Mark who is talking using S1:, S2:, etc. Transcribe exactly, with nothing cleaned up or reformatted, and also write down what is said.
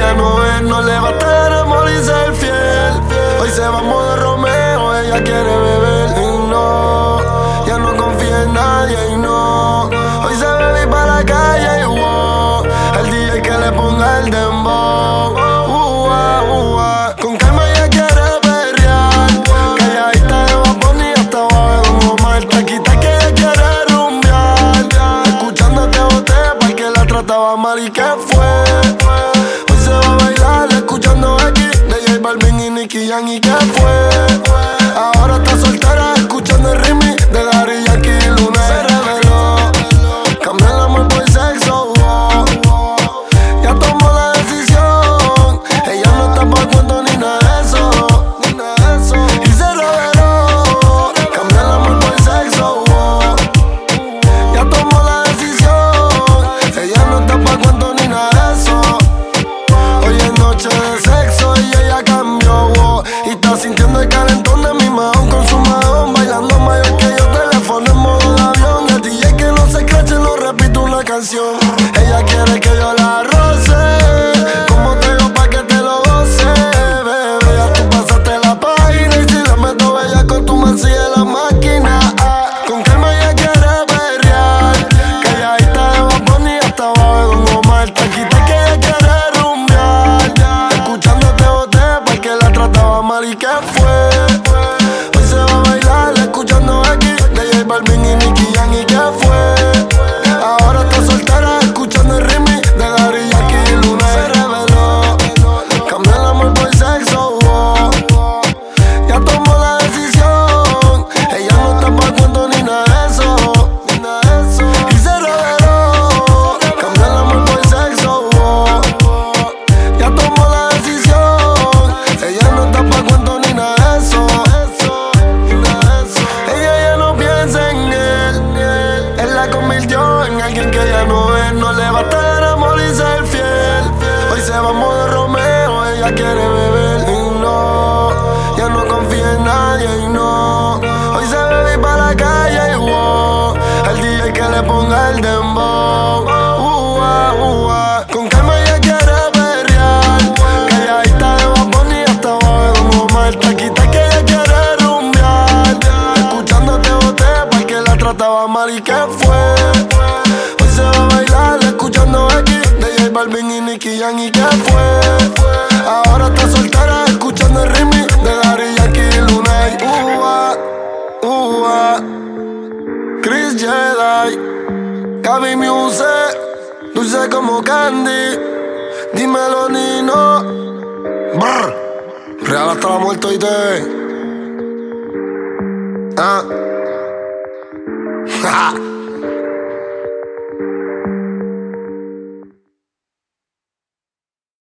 S1: ya no es, no le va a estar amor y ser fiel. Hoy se va a modo Romeo, ella quiere beber y no, ya no confía en nadie y no. Hoy se bebe para la calle y wow, el D J que le ponga el dembow. Uh, uh, uh, con calma ella quiere perrear, calladita de Bad Bunny hasta abajo de Don Omar. Taquita que ella quiere rumbear, escuchándote boté pa' que la trataba mal y que fue. Hoy se va a bailar escuchando X de J Balvin y Nicky Jam y que fue. Ahora está soltera escuchando el remix de Daddy Yankee y Luna. Se reveló, cambió el amor por sexo, oh. Ya tomó la decisión, ella no está pa' cuento ni nada de eso, ni nada de eso. Y se reveló, cambió el amor por sexo, oh. Ya tomó la decisión, ella no está pa' cuento ni nada de eso. Hoy es noche de sexo y ella cambió, oh. Y está sintiendo el calentón de mi mahón con su mahón, bailando mayor que yo, teléfono en modo de avión. El D J que no se crache, no repito una canción. Ella quiere que yo la roce, como te digo pa' que te lo goce, bebé. Ya tú pasaste la página y si la meto bella con tu man sigue la máquina. Ah, con calma ella quiere perrear, calladita de Bad Bunny hasta abajo de Don Omar. Taquita que ella quiere rumbear, escuchándote boté pa' que la trataba mal y que fue. Hoy se va a bailar escuchando X de J Balvin y Nicky Jam y que fue. Ahora está soltera escuchando el remix de Daddy Yankee y Luna. Se reveló, cambió el amor por sexo, oh. Ya tomó la decisión, ella no está pa' cuento ni nada de eso, ni nada de eso. Y se reveló, cambió el amor por sexo, oh. Ya tomó la decisión, ella no está pa' cuento ni nada de eso, ni nada de eso. Ella ya no piensa en él, él la convirtió en alguien que ya no es. No le va a estar amor y ser fiel. Hoy se va a modo Romeo, ella quiere beber y no, ya no confía en nadie y no. Hoy se bebe para la calle y wow, el D J que le ponga el dembow. Uh, uh, uh, uh. Con calma ella quiere perrear, calladita de Bad Bunny hasta abajo de Don Omar. Taquita que ella quiere rumbear, escuchándote boté pa' que la trataba mal y que fue. Hoy se va a bailar escuchando X de J Balvin y Nicky Jam y que fue. Ahora está soltera escuchando el remix de Daddy Yankee y Luna. Uh, uh, uh. Chris Jedi, Gaby Music, dulce como candy. Dímelo Nino, brr, real hasta la muerte y te. Ah.